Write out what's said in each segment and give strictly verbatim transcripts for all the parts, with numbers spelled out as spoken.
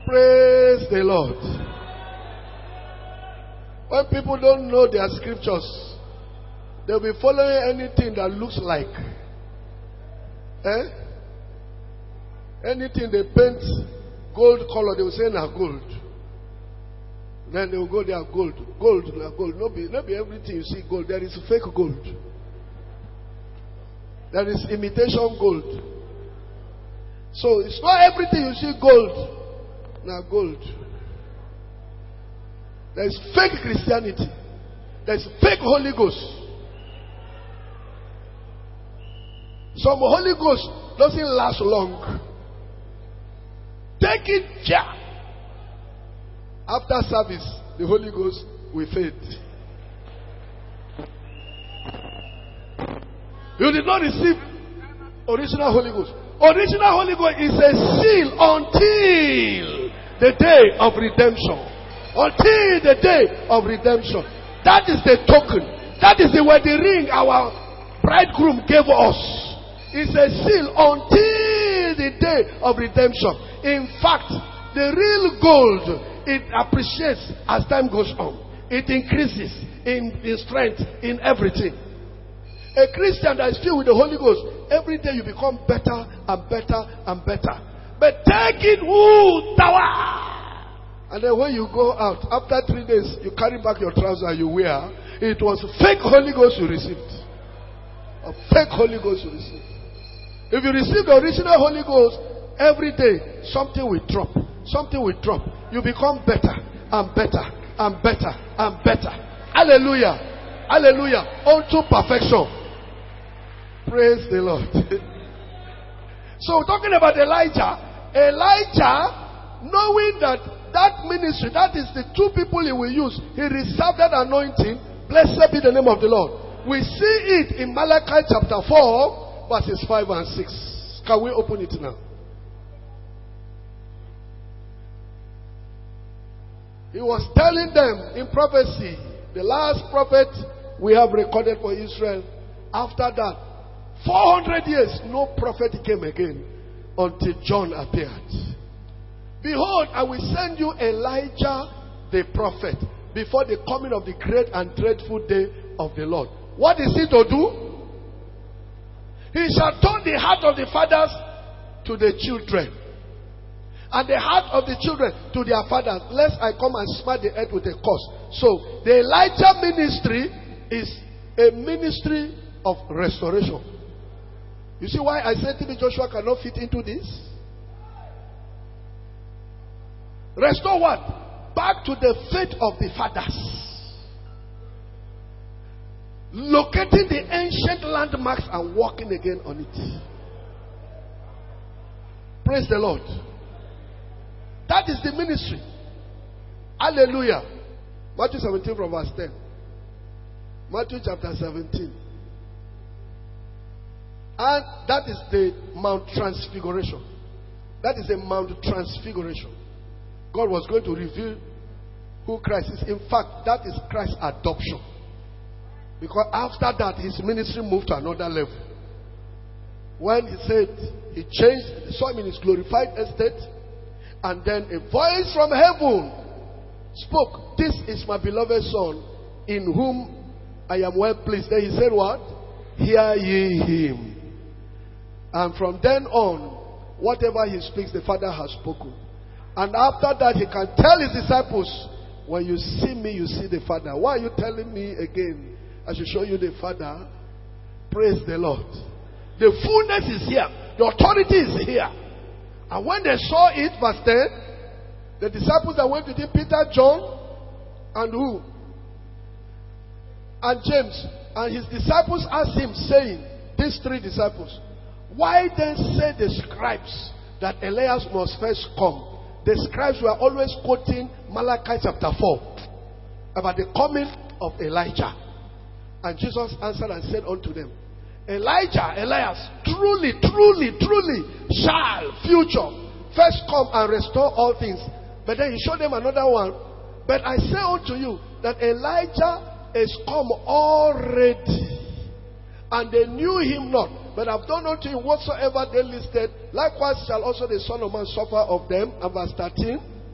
Praise the Lord. When people don't know their scriptures, they'll be following anything that looks like. Eh? Anything they paint gold color, they will say now gold. Then they will go there, gold. Gold, now gold. Not be, not be everything you see gold. There is fake gold. There is imitation gold. So it's not everything you see gold. Now gold. There is fake Christianity. There is fake Holy Ghost. Some Holy Ghost doesn't last long. Take it care. After service, the Holy Ghost will fade. You did not receive original Holy Ghost. Original Holy Ghost is a seal until the day of redemption. Until the day of redemption. That is the token. That is the wedding ring our bridegroom gave us. It's a seal until the day of redemption. In fact, the real gold, it appreciates as time goes on. It increases in, in strength, in everything. A Christian that is filled with the Holy Ghost, every day you become better and better and better. But take it, woo, tower. And then when you go out, after three days, you carry back your trousers you wear. It was fake Holy Ghost you received. A fake Holy Ghost you received. If you receive the original Holy Ghost, every day something will drop. Something will drop. You become better and better and better and better. Hallelujah. Hallelujah. Unto perfection. Praise the Lord. So talking about Elijah. Elijah, knowing that that ministry, that is the two people he will use. He reserved that anointing. Blessed be the name of the Lord. We see it in Malachi chapter four, verses five and six. Can we open it now? He was telling them in prophecy, the last prophet we have recorded for Israel. After that, four hundred years, no prophet came again until John appeared. Behold, I will send you Elijah the prophet before the coming of the great and dreadful day of the Lord. What is he to do? He shall turn the heart of the fathers to the children, and the heart of the children to their fathers, lest I come and smite the earth with a curse. So, the Elijah ministry is a ministry of restoration. You see why I said T B Joshua cannot fit into this? Restore what? Back to the faith of the fathers. Locating the ancient landmarks and walking again on it. Praise the Lord. That is the ministry. Hallelujah. Matthew seventeen from verse ten. Matthew chapter seventeen. And that is the Mount Transfiguration. That is the Mount Transfiguration. God was going to reveal who Christ is. In fact, that is Christ's adoption. Because after that, his ministry moved to another level. When he said, he changed, saw him in his glorified estate, and then a voice from heaven spoke, "This is my beloved Son, in whom I am well pleased." Then he said what? "Hear ye him." And from then on, whatever he speaks, the Father has spoken. And after that, he can tell his disciples, "When you see me, you see the Father." Why are you telling me again? I should show you the Father. Praise the Lord. The fullness is here. The authority is here. And when they saw it, verse ten, the disciples that went with him, Peter, John, and who? And James. And his disciples asked him, saying, these three disciples, "Why then say the scribes that Elias must first come?" The scribes were always quoting Malachi chapter four about the coming of Elijah. And Jesus answered and said unto them, "Elijah, Elias, truly, truly, truly shall, future, first come and restore all things." But then he showed them another one. "But I say unto you that Elijah is come already, and they knew him not. But I've done unto him whatsoever they listed. Likewise shall also the Son of Man suffer of them." And verse thirteen.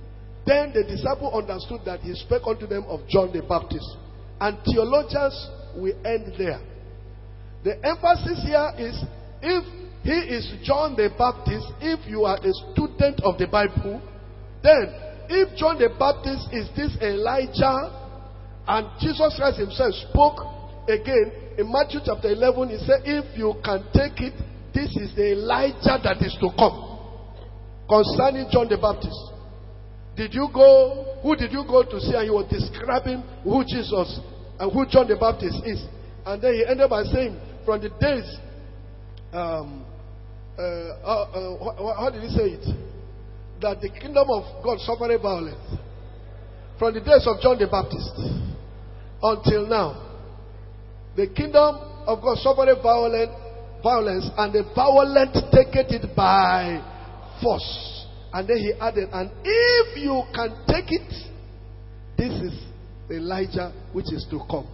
Then the disciple understood that he spoke unto them of John the Baptist. And theologians will end there. The emphasis here is, if he is John the Baptist, if you are a student of the Bible, then if John the Baptist is this Elijah, and Jesus Christ himself spoke again in Matthew chapter eleven, he said, if you can take it, this is the Elijah that is to come. Concerning John the Baptist. Did you go, who did you go to see? And he was describing who Jesus and who John the Baptist is. And then he ended by saying, from the days, um, uh, uh, uh, how did he say it? That the kingdom of God suffered violence. From the days of John the Baptist until now, the kingdom of God suffered violence, violence, and the violent taketh it by force. And then he added, and if you can take it, this is Elijah which is to come.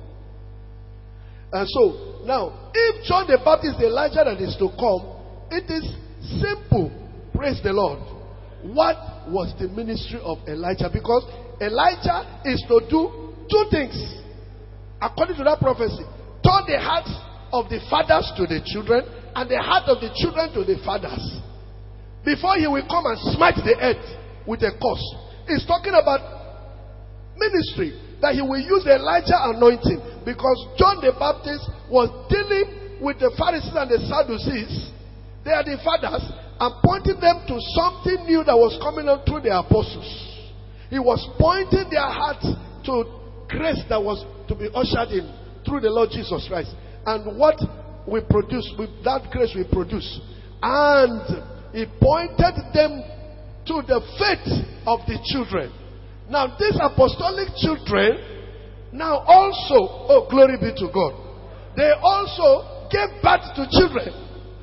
And so, now, if John the Baptist is the Elijah that is to come, it is simple. Praise the Lord. What was the ministry of Elijah? Because Elijah is to do two things. According to that prophecy, turn the hearts of the fathers to the children, and the heart of the children to the fathers. Before he will come and smite the earth with a curse. He's talking about ministry, that he will use the Elijah anointing, because John the Baptist was dealing with the Pharisees and the Sadducees. They are the fathers, and pointing them to something new that was coming out through the apostles. He was pointing their hearts to grace that was to be ushered in through the Lord Jesus Christ, and what we produce with that grace we produce. And he pointed them to the faith of the children. Now these apostolic children now also, oh glory be to God, they also gave birth to children.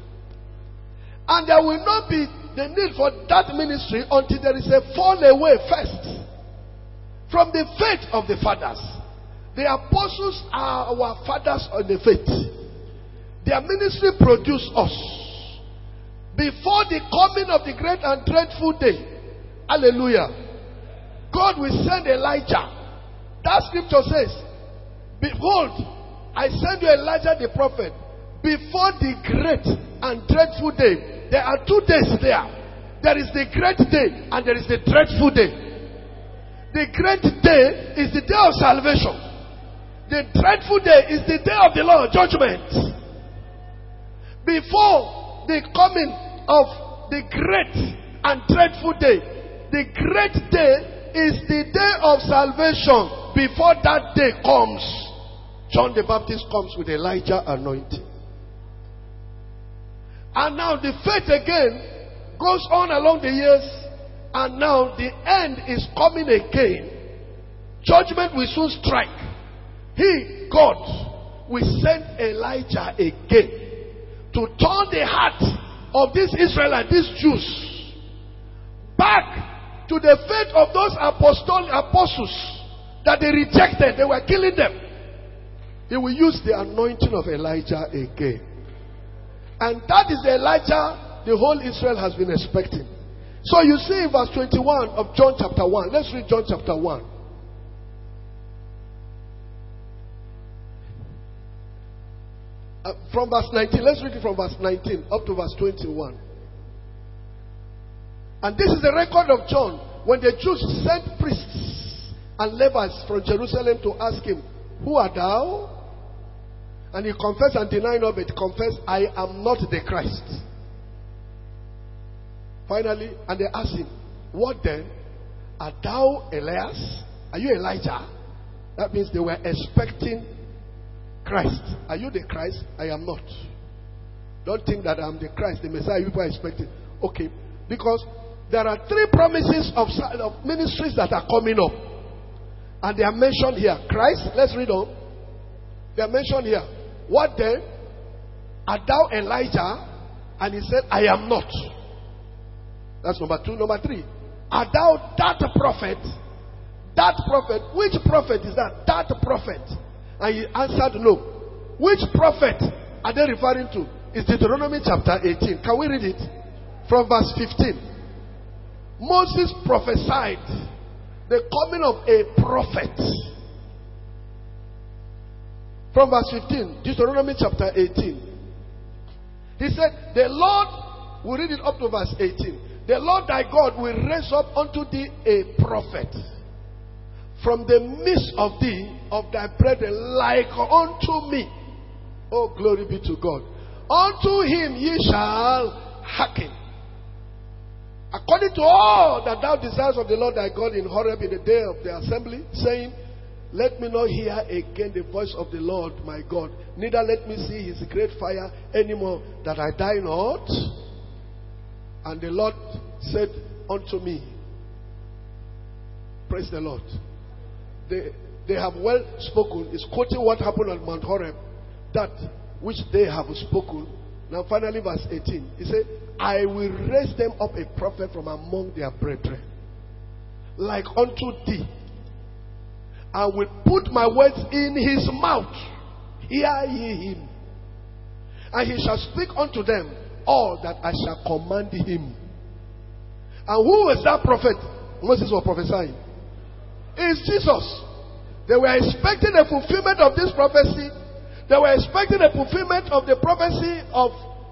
And there will not be the need for that ministry until there is a fall away first from the faith of the fathers. The apostles are our fathers on the faith. Their ministry produced us. Before the coming of the great and dreadful day, hallelujah, God will send Elijah. That scripture says, behold, I send you Elijah the prophet before the great and dreadful day. There are two days there. There is the great day and there is the dreadful day. The great day is the day of salvation. The dreadful day is the day of the Lord judgment. Before the coming of the great and dreadful day, the great day is the day of salvation. Before that day comes, John the Baptist comes with Elijah anointing. And now the faith again goes on along the years, and now the end is coming again. Judgment will soon strike. He, God, will send Elijah again to turn the heart of this Israel and these Jews back to the faith of those apostol, apostles that they rejected. They were killing them. He will use the anointing of Elijah again. And that is the Elijah the whole Israel has been expecting. So you see in verse twenty-one of John chapter one. Let's read John chapter one. Uh, from verse nineteen. Let's read it from verse nineteen up to verse twenty-one. And this is the record of John when the Jews sent priests and Levites from Jerusalem to ask him, who art thou? And he confessed and denied not, but confessed, I am not the Christ. Finally, and they asked him, what then? Art thou Elias? Are you Elijah? That means they were expecting Christ. Are you the Christ? I am not. Don't think that I'm the Christ, the Messiah people are expecting. Okay, because there are three promises of, of ministries that are coming up. And they are mentioned here. Christ, let's read on. They are mentioned here. What then? Art thou Elijah? And he said, I am not. That's number two. Number three. Art thou that prophet? That prophet. Which prophet is that? That prophet. And he answered no. Which prophet are they referring to? It's Deuteronomy chapter eighteen. Can we read it? From verse fifteen. Moses prophesied the coming of a prophet. From verse fifteen, Deuteronomy chapter eighteen. He said, the Lord, we read it up to verse eighteen. The Lord thy God will raise up unto thee a prophet from the midst of thee, of thy brethren, like unto me. Oh, glory be to God. Unto him ye shall hearken, according to all that thou desires of the Lord thy God in Horeb in the day of the assembly, saying, let me not hear again the voice of the Lord my God, neither let me see his great fire anymore, that I die not. And the Lord said unto me, praise the Lord. They, they have well spoken. It's quoting what happened on Mount Horeb, that which they have spoken. Now finally verse eighteen. He said, I will raise them up a prophet from among their brethren, like unto thee. I will put my words in his mouth. Hear ye him. And he shall speak unto them all that I shall command him. And who was that prophet Moses was prophesying? It's Jesus. They were expecting a fulfillment of this prophecy. They were expecting a fulfillment of the prophecy of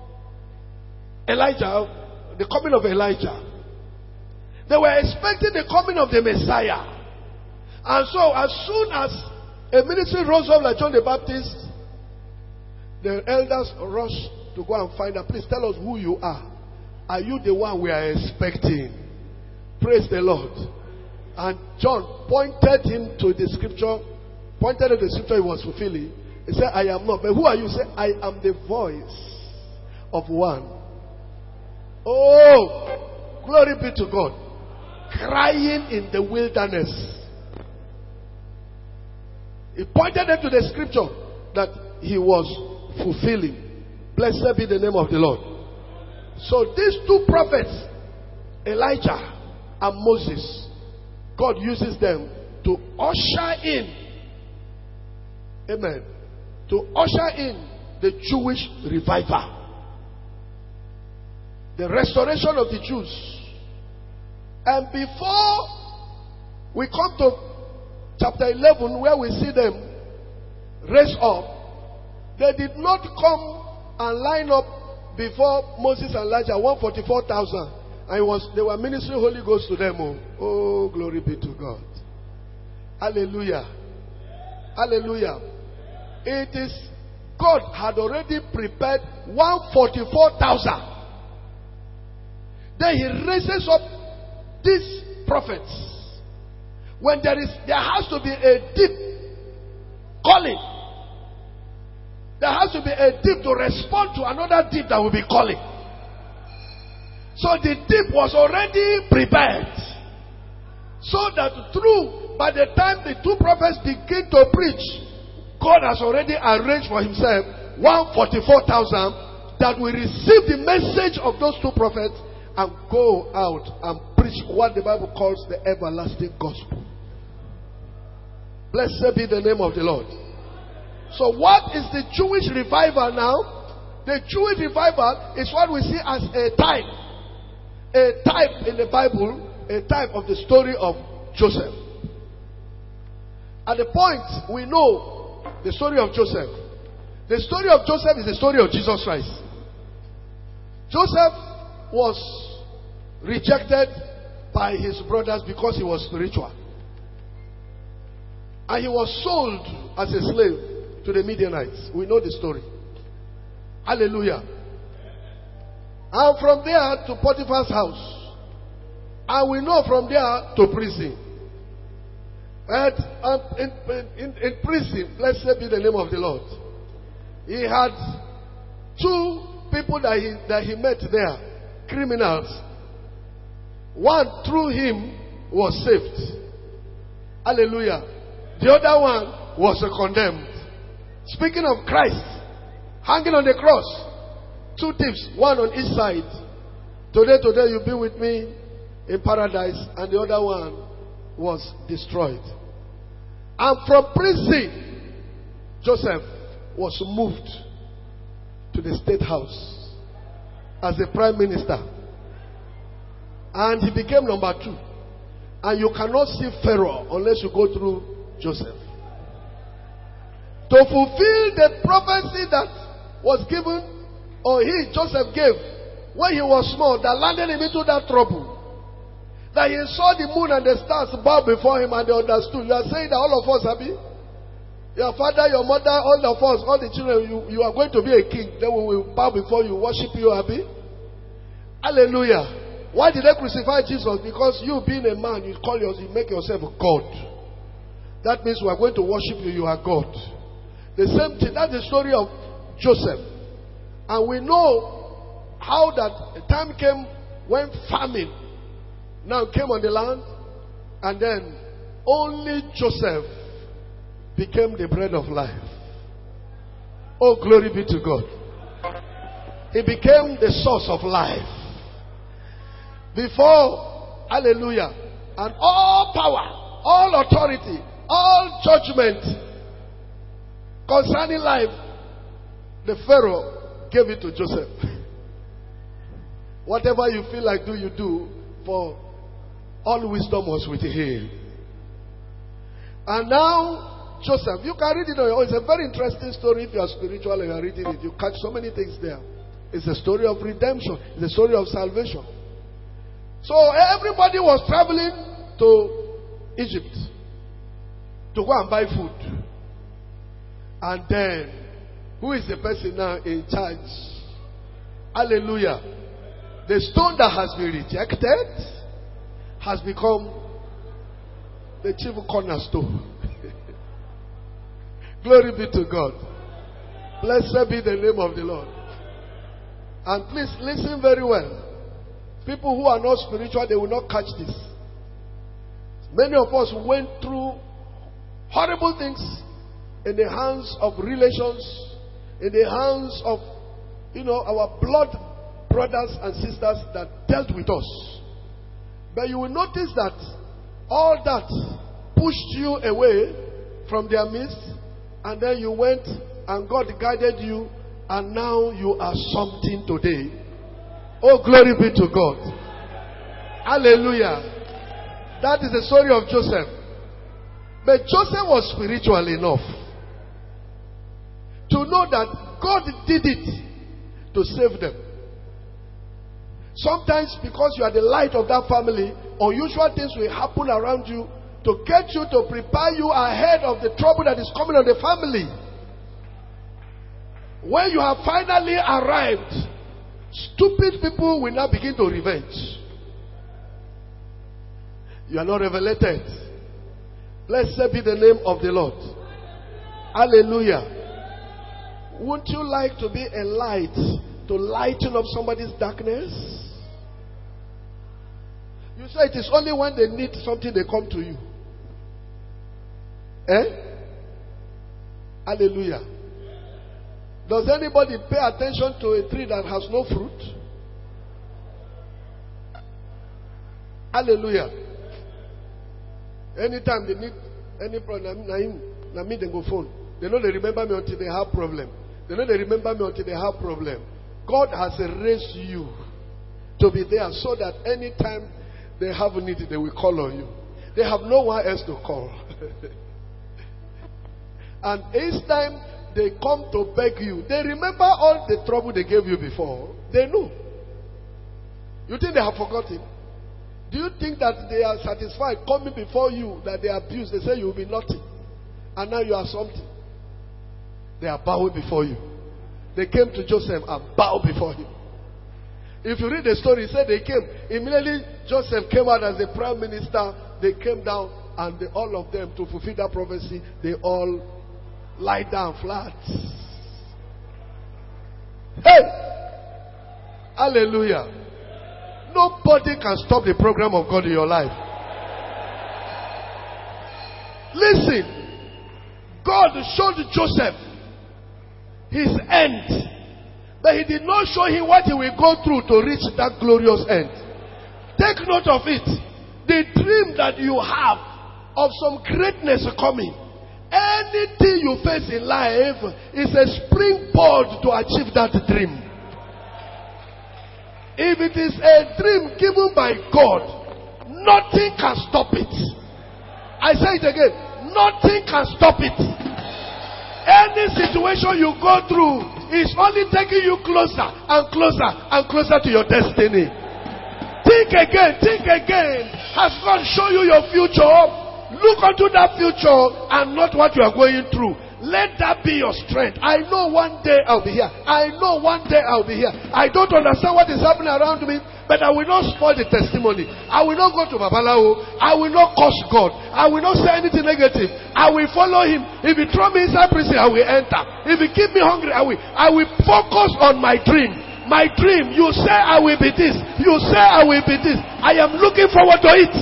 Elijah, the coming of Elijah. They were expecting the coming of the Messiah. And so as soon as a ministry rose up like John the Baptist, the elders rushed to go and find her. Please tell us who you are. Are you the one we are expecting? Praise the Lord. And John pointed him to the scripture, pointed at the scripture he was fulfilling. He said, I am not. But who are you? He said, I am the voice of one. Oh, glory be to God. Crying in the wilderness. He pointed them to the scripture that he was fulfilling. Blessed be the name of the Lord. So these two prophets, Elijah and Moses, God uses them to usher in, amen, to usher in the Jewish revival, the restoration of the Jews. And before we come to chapter eleven, where we see them raised up, they did not come and line up before Moses and Elijah, one hundred forty-four thousand. And it was, they were ministering Holy Ghost to them. Oh, oh, glory be to God. Hallelujah. Hallelujah. It is, God had already prepared one hundred forty-four thousand. Then he raises up these prophets. When there is, there has to be a deep calling. There has to be a deep to respond to another deep that will be calling. So the deep was already prepared. So that through, by the time the two prophets begin to preach, God has already arranged for himself one hundred forty-four thousand that will receive the message of those two prophets and go out and preach what the Bible calls the everlasting gospel. Blessed be the name of the Lord. So what is the Jewish revival now? The Jewish revival is what we see as a type. A type in the Bible, a type of the story of Joseph. At the point we know the story of Joseph. The story of Joseph is the story of Jesus Christ. Joseph was rejected by his brothers because he was spiritual. And he was sold as a slave to the Midianites. We know the story. Hallelujah. And from there to Potiphar's house. And we know from there to prison. And um, in, in, in prison, blessed be the name of the Lord. He had two people that he, that he met there, criminals. One through him was saved. Hallelujah. The other one was condemned. Speaking of Christ, hanging on the cross. Two thieves, one on each side. Today, today you'll be with me in paradise. And the other one was destroyed. And from prison, Joseph was moved to the state house as the prime minister. And he became number two. And you cannot see Pharaoh unless you go through Joseph. To fulfill the prophecy that was given, or he, Joseph, gave when he was small, that landed him into that trouble. That he saw the moon and the stars bow before him and they understood. You are saying that all of us, Abi, your father, your mother, all of us, all the children, you, you are going to be a king. Then we will bow before you, worship you, Abi. Hallelujah. Why did they crucify Jesus? Because you being a man, you call yourself, you make yourself a God. That means we are going to worship you, you are God. The same thing, that's the story of Joseph. And we know how that a time came when famine now came on the land, and then only Joseph became the bread of life. Oh, glory be to God. He became the source of life. Before, hallelujah, and all power, all authority, all judgment concerning life, the Pharaoh gave it to Joseph. Whatever you feel like do, you do, for all wisdom was with him. And now, Joseph, you can read it on your own. It's a very interesting story if you are spiritual and you are reading it. You catch so many things there. It's a story of redemption. It's a story of salvation. So everybody was traveling to Egypt to go and buy food. And then, who is the person now in charge? Hallelujah. The stone that has been rejected has become the chief cornerstone. Glory be to God. Blessed be the name of the Lord. And please listen very well. People who are not spiritual, they will not catch this. Many of us went through horrible things in the hands of relations, in the hands of, you know, our blood brothers and sisters that dealt with us. But you will notice that all that pushed you away from their midst, and then you went and God guided you, and now you are something today. Oh, glory be to God. Hallelujah. That is the story of Joseph. But Joseph was spiritual enough to know that God did it to save them. Sometimes because you are the light of that family, unusual things will happen around you to get you to prepare you ahead of the trouble that is coming on the family. When you have finally arrived, stupid people will now begin to revenge. You are not revelated. Blessed be the name of the Lord. Hallelujah. Wouldn't you like to be a light to lighten up somebody's darkness? You say it is only when they need something they come to you. Eh? Hallelujah. Does anybody pay attention to a tree that has no fruit? Hallelujah. Anytime they need any problem, na me they go phone. They know they remember me until they have problem. They know they remember me until they have problem. God has raised you to be there so that anytime they have a need, they will call on you. They have no one else to call. And each time they come to beg you, they remember all the trouble they gave you before. They know. You think they have forgotten? Do you think that they are satisfied coming before you, that they abuse? They say you will be nothing. And now you are something. They are bowing before you. They came to Joseph and bowed before him. If you read the story, it said they came. Immediately Joseph came out as the prime minister. They came down and they, all of them, to fulfill that prophecy, they all lie down flat. Hey! Hallelujah. Nobody can stop the program of God in your life. Listen. God showed Joseph his end. But he did not show him what he will go through to reach that glorious end. Take note of it. The dream that you have of some greatness coming. Anything you face in life is a springboard to achieve that dream. If it is a dream given by God, nothing can stop it. I say it again. Nothing can stop it. Any situation you go through is only taking you closer and closer and closer to your destiny. Think again, think again. Has God shown you your future? Look unto that future and not what you are going through. Let that be your strength. I know one day I'll be here. I know one day I'll be here. I don't understand what is happening around me, but I will not spoil the testimony. I will not go to Babalawo. I will not curse God. I will not say anything negative. I will follow him. If he throw me inside prison, I will enter. If he keep me hungry, I will. I will focus on my dream. My dream. You say I will be this. You say I will be this. I am looking forward to it.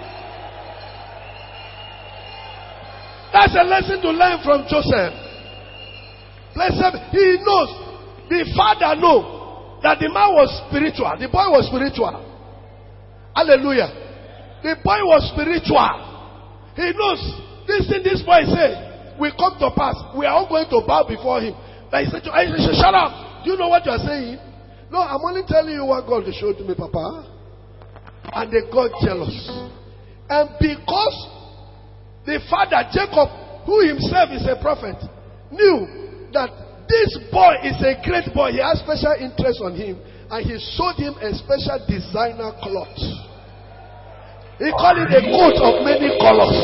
That's a lesson to learn from Joseph. Blessed, he knows. The father knows that the man was spiritual. The boy was spiritual. Hallelujah. The boy was spiritual. He knows this thing this boy say will come to pass. We are all going to bow before him. But he said, shut up. Do you know what you are saying? No, I'm only telling you what God showed to me, Papa. And they got jealous. And because the father, Jacob, who himself is a prophet, knew that this boy is a great boy. He has special interest on him. And he showed him a special designer cloth. He called it a coat of many colors.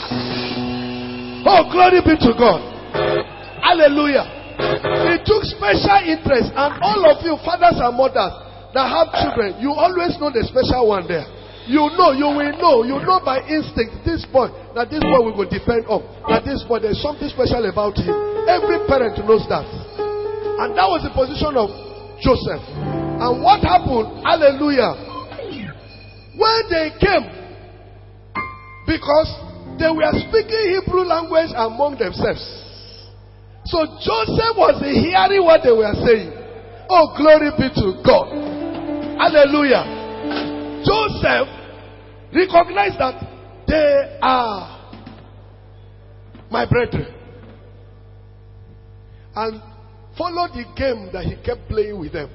Oh, glory be to God. Hallelujah. He took special interest. And all of you, fathers and mothers that have children, you always know the special one there. You know, you will know, you know by instinct, this boy, that this boy we will depend on. That this boy, there's something special about him. Every parent knows that. And that was the position of Joseph. And what happened, hallelujah, when they came, because they were speaking Hebrew language among themselves. So Joseph was hearing what they were saying. Oh, glory be to God. Hallelujah. Joseph recognize that they are my brethren. And follow the game that he kept playing with them.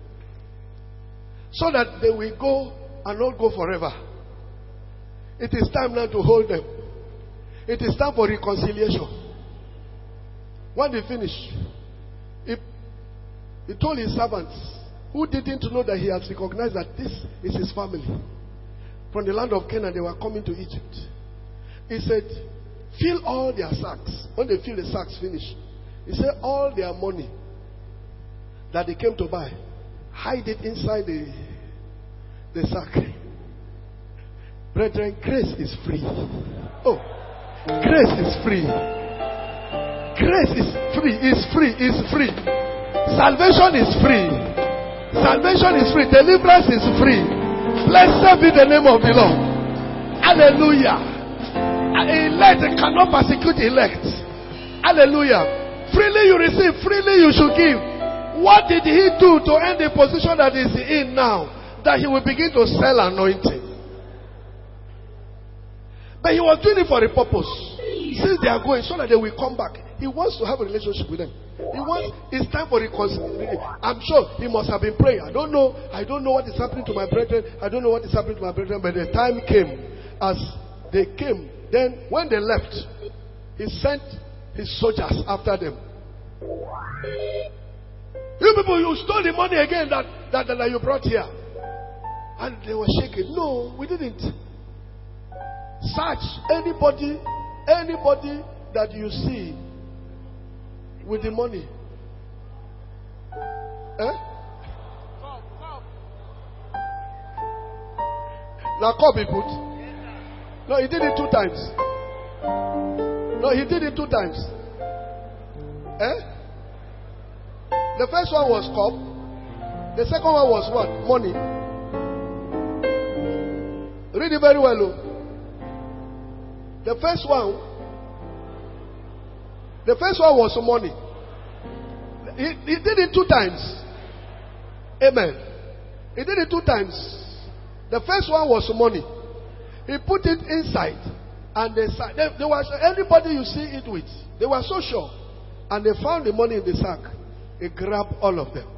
So that they will go and not go forever. It is time now to hold them. It is time for reconciliation. When they finish, he, he told his servants, who didn't know that he has recognized that this is his family. From the land of Canaan, they were coming to Egypt. He said, fill all their sacks. When they fill the sacks, finish. He said, all their money that they came to buy, hide it inside the, the sack. Brethren, grace is free. Oh, grace is free. Grace is free, is free, is free. Salvation is free. Salvation is free. Deliverance is free. Blessed be the name of the Lord. Hallelujah. Elect cannot persecute elect. Hallelujah. Freely you receive, freely you should give. What did he do to end the position that is in now? That he will begin to sell anointing. But he was doing it for a purpose. Since they are going, so that they will come back. He wants to have a relationship with them. He wants, it's time for reconciliation. I'm sure he must have been praying. I don't know. I don't know what is happening to my brethren. I don't know what is happening to my brethren. But the time came, as they came, then when they left, he sent his soldiers after them. You people, you stole the money again that, that, that you brought here. And they were shaking. No, we didn't. Search anybody, anybody that you see with the money. Eh? Now call be put. No, he did it two times. No, he did it two times. Eh? The first one was cup. The second one was what? Money. Read it very well. Look. The first one, the first one was money. He, he did it two times. Amen. He did it two times. The first one was money. He put it inside, and they said, they, they were, anybody you see it with, they were so sure, and they found the money in the sack. He grabbed all of them.